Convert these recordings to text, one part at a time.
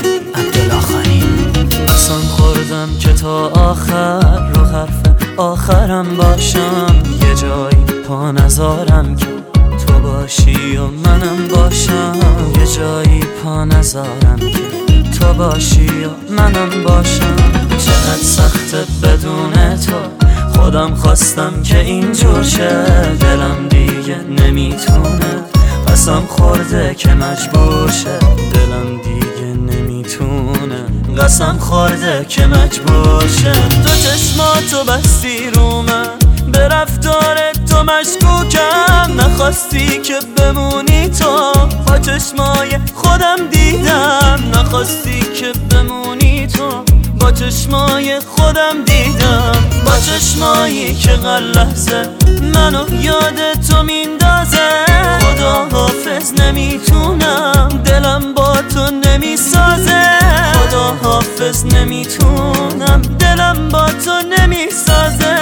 عبدالآخری. قسم خوردم که تا آخر رو حرف آخرم باشم، یه جایی پا نذارم که تو باشی و منم باشم، یه جایی پا نذارم که تو باشی و منم باشم. چقدر سخته بدون تو، خودم خواستم که اینجور شه، دلم دیگه نمیتونه، قسم خورده که مجبور شه، دلم دیگه نمیتونه، قسم خورده که مجبور شه. تو چشماتو بستی رو من، به رفتار تو مشکوکم، نخواستی که بمونی تو، با چشمای خودم دیدم، نخواستی که بمونی تو، با چشمای خودم دیدم، با چشمایی که هر لحظه منو یاد تو میندازه. خدا حافظ نمیتونم، دلم با تو نمیسازه، خدا حافظ نمیتونم، دلم با تو نمیسازه.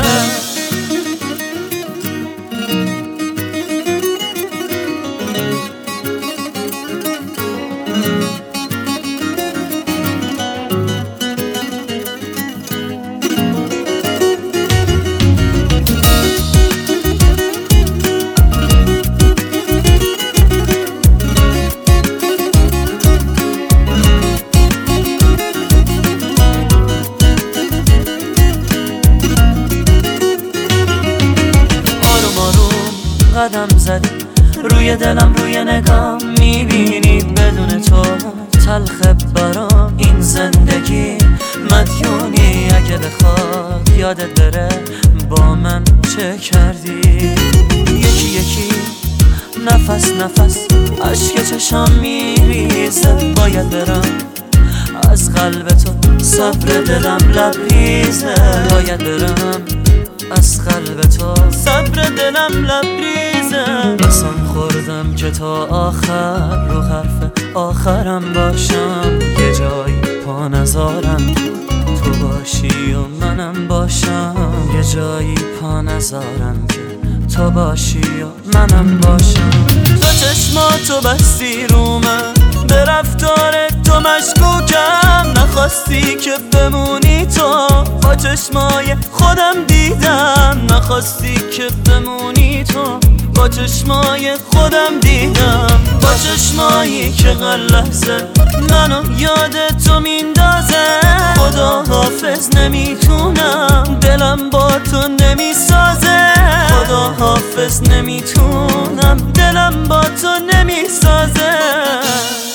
قدم زدی روی دلم، روی نگام میبینی بدون تو تلخ برام این زندگی. مدیونی اگه بخواد یادت بره با من چه کردی. یکی یکی نفس نفس اشک چشام میریزه، باید برم از قلب تو، صبر دلم لبریزه، باید برم از قلب تو، صبر دلم لبریزه. قسم خوردم که تا آخر رو حرف آخرم باشم، یه جایی پا نذارم تو باشی و منم باشم، یه جایی پا نذارم که تو باشی و منم باشم. تو چشماتو بستی رو من، به رفتار تو مشکوکم، نخواستی که بمونی تو، با چشمای خودم دیدم، نخواستی که بمونی تو، با چشمای خودم دیدم، با چشمایی که هر لحظه منو یاد تو میندازه. خدا حافظ نمیتونم، دلم با تو نمیسازه، خدا حافظ نمیتونم، دلم با تو نمیسازه.